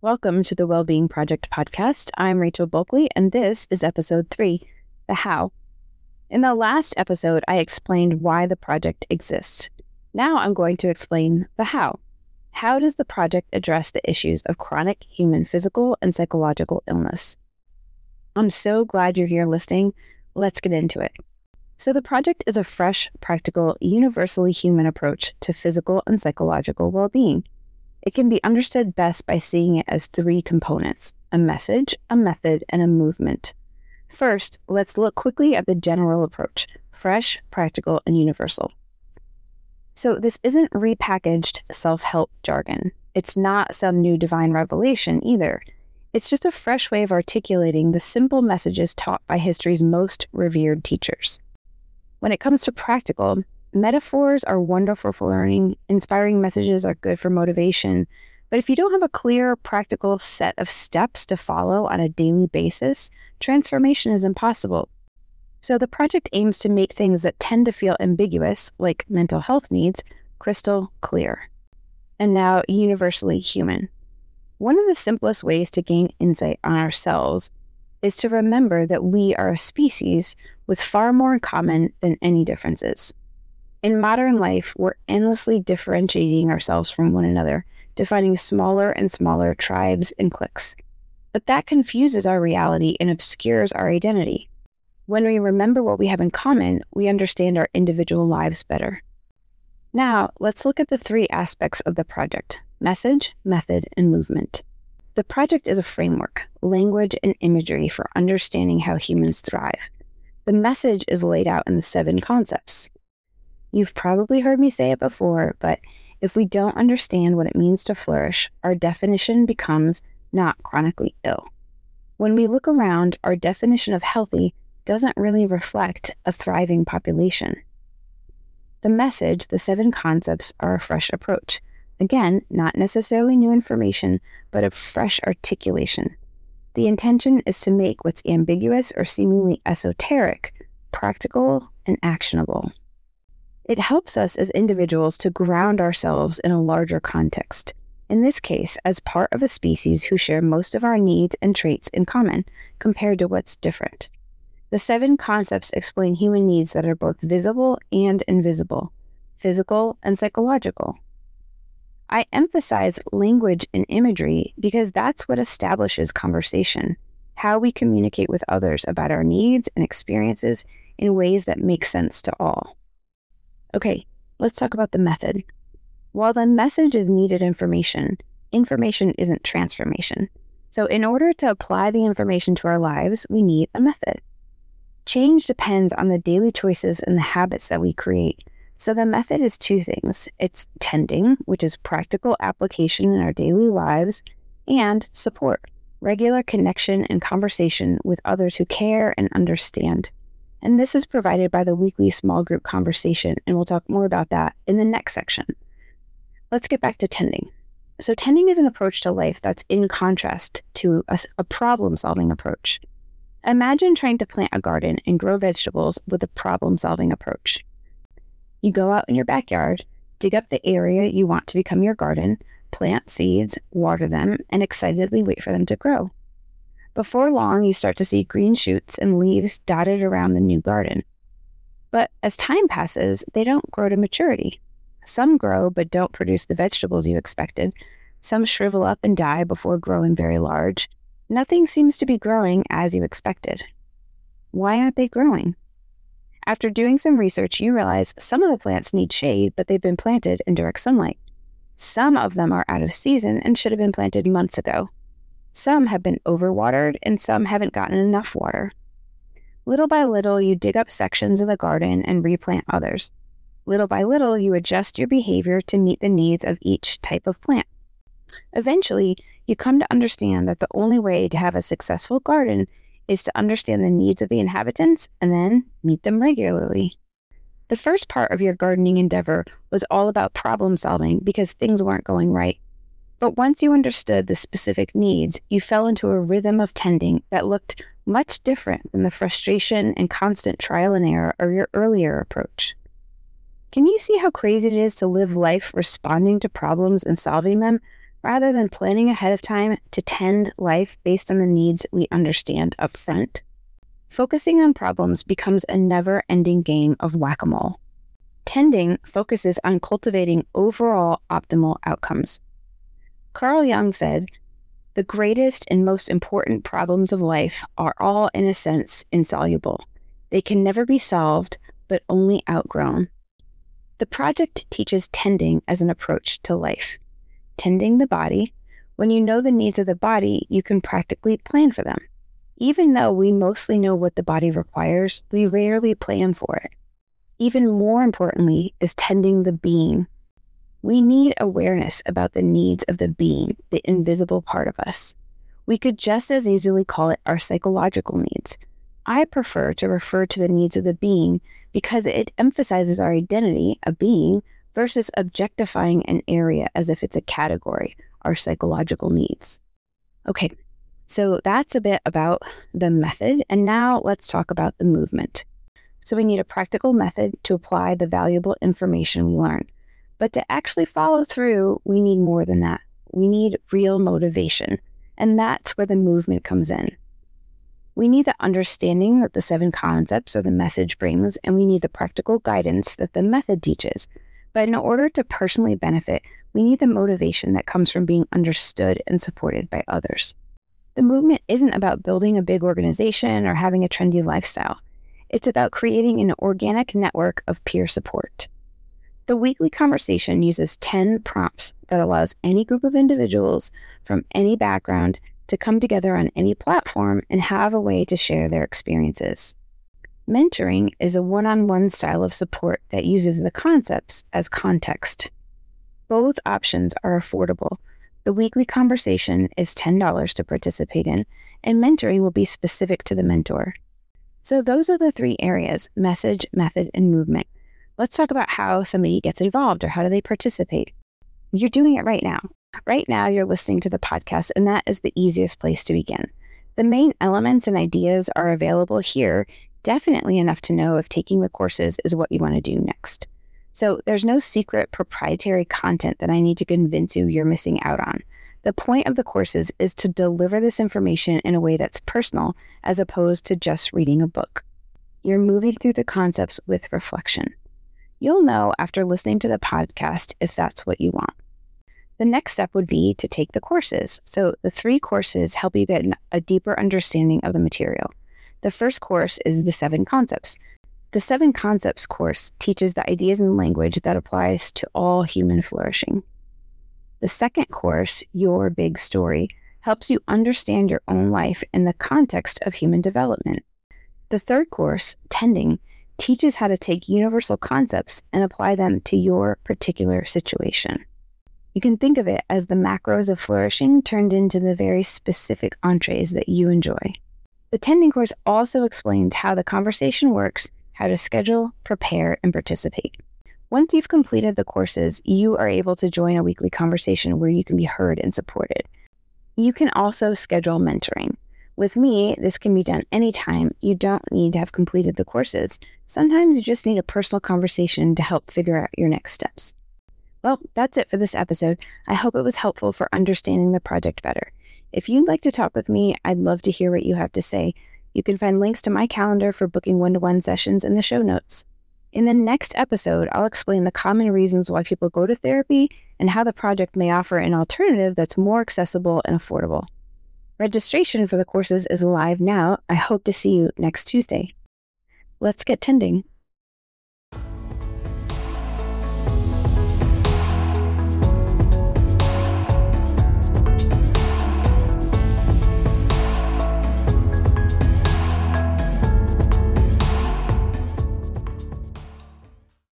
Welcome to the Wellbeing Project podcast. I'm Rachel Bulkley, and this is episode 3, The How. In the last episode, I explained why the project exists. Now I'm going to explain the how. How does the project address the issues of chronic human physical and psychological illness? I'm so glad you're here listening. Let's get into it. So the project is a fresh, practical, universally human approach to physical and psychological well-being. It can be understood best by seeing it as 3 components: a message, a method, and a movement. First, let's look quickly at the general approach: fresh, practical, and universal. So this isn't repackaged self-help jargon. It's not some new divine revelation either. It's just a fresh way of articulating the simple messages taught by history's most revered teachers. When it comes to practical, metaphors are wonderful for learning, inspiring messages are good for motivation, but if you don't have a clear, practical set of steps to follow on a daily basis, transformation is impossible. So the project aims to make things that tend to feel ambiguous, like mental health needs, crystal clear. And now, universally human. One of the simplest ways to gain insight on ourselves is to remember that we are a species with far more in common than any differences. In modern life, we're endlessly differentiating ourselves from one another, defining smaller and smaller tribes and cliques. But that confuses our reality and obscures our identity. When we remember what we have in common, we understand our individual lives better. Now, let's look at the 3 aspects of the project: message, method, and movement. The project is a framework, language, and imagery for understanding how humans thrive. The message is laid out in the 7 concepts. You've probably heard me say it before, but if we don't understand what it means to flourish, our definition becomes not chronically ill. When we look around, our definition of healthy doesn't really reflect a thriving population. The message, the 7 concepts, are a fresh approach. Again, not necessarily new information, but a fresh articulation. The intention is to make what's ambiguous or seemingly esoteric practical and actionable. It helps us as individuals to ground ourselves in a larger context, in this case, as part of a species who share most of our needs and traits in common, compared to what's different. The 7 concepts explain human needs that are both visible and invisible, physical and psychological. I emphasize language and imagery because that's what establishes conversation, how we communicate with others about our needs and experiences in ways that make sense to all. Okay, let's talk about the method. While the message is needed information, information isn't transformation. So in order to apply the information to our lives, we need a method. Change depends on the daily choices and the habits that we create. So the method is 2 things. It's tending, which is practical application in our daily lives, and support, regular connection and conversation with others who care and understand. And this is provided by the weekly small group conversation, and we'll talk more about that in the next section. Let's get back to tending. So tending is an approach to life that's in contrast to a problem-solving approach. Imagine trying to plant a garden and grow vegetables with a problem-solving approach. You go out in your backyard, dig up the area you want to become your garden, plant seeds, water them, and excitedly wait for them to grow. Before long, you start to see green shoots and leaves dotted around the new garden. But as time passes, they don't grow to maturity. Some grow but don't produce the vegetables you expected. Some shrivel up and die before growing very large. Nothing seems to be growing as you expected. Why aren't they growing? After doing some research, you realize some of the plants need shade, but they've been planted in direct sunlight. Some of them are out of season and should have been planted months ago. Some have been overwatered, and some haven't gotten enough water. Little by little, you dig up sections of the garden and replant others. Little by little, you adjust your behavior to meet the needs of each type of plant. Eventually, you come to understand that the only way to have a successful garden is to understand the needs of the inhabitants and then meet them regularly. The first part of your gardening endeavor was all about problem solving because things weren't going right. But once you understood the specific needs, you fell into a rhythm of tending that looked much different than the frustration and constant trial and error of your earlier approach. Can you see how crazy it is to live life responding to problems and solving them, rather than planning ahead of time to tend life based on the needs we understand up front. Focusing on problems becomes a never-ending game of whack-a-mole. Tending focuses on cultivating overall optimal outcomes. Carl Jung said, "The greatest and most important problems of life are all, in a sense, insoluble. They can never be solved, but only outgrown." The project teaches tending as an approach to life. Tending the body. When you know the needs of the body, you can practically plan for them. Even though we mostly know what the body requires, we rarely plan for it. Even more importantly is tending the being. We need awareness about the needs of the being, the invisible part of us. We could just as easily call it our psychological needs. I prefer to refer to the needs of the being because it emphasizes our identity, a being, versus objectifying an area as if it's a category, our psychological needs. Okay, so that's a bit about the method, and now let's talk about the movement. So we need a practical method to apply the valuable information we learn. But to actually follow through, we need more than that. We need real motivation, and that's where the movement comes in. We need the understanding that the 7 concepts or the message brings, and we need the practical guidance that the method teaches. But in order to personally benefit, we need the motivation that comes from being understood and supported by others. The movement isn't about building a big organization or having a trendy lifestyle. It's about creating an organic network of peer support. The weekly conversation uses 10 prompts that allows any group of individuals from any background to come together on any platform and have a way to share their experiences. Mentoring is a one-on-one style of support that uses the concepts as context. Both options are affordable. The weekly conversation is $10 to participate in, and mentoring will be specific to the mentor. So those are the 3 areas: message, method, and movement. Let's talk about how somebody gets involved or how do they participate. You're doing it right now. Right now, you're listening to the podcast, and that is the easiest place to begin. The main elements and ideas are available here, definitely enough to know if taking the courses is what you want to do next. So there's no secret proprietary content that I need to convince you you're missing out on. The point of the courses is to deliver this information in a way that's personal as opposed to just reading a book. You're moving through the concepts with reflection. You'll know after listening to the podcast if that's what you want. The next step would be to take the courses. So the 3 courses help you get a deeper understanding of the material. The first course is the 7 concepts. The 7 concepts course teaches the ideas and language that applies to all human flourishing. The second course, Your Big Story, helps you understand your own life in the context of human development. The third course, Tending, teaches how to take universal concepts and apply them to your particular situation. You can think of it as the macros of flourishing turned into the very specific entrees that you enjoy. The Tending course also explains how the conversation works, how to schedule, prepare, and participate. Once you've completed the courses, you are able to join a weekly conversation where you can be heard and supported. You can also schedule mentoring. With me, this can be done anytime. You don't need to have completed the courses. Sometimes you just need a personal conversation to help figure out your next steps. Well, that's it for this episode. I hope it was helpful for understanding the project better. If you'd like to talk with me, I'd love to hear what you have to say. You can find links to my calendar for booking one-to-one sessions in the show notes. In the next episode, I'll explain the common reasons why people go to therapy and how the project may offer an alternative that's more accessible and affordable. Registration for the courses is live now. I hope to see you next Tuesday. Let's get tending.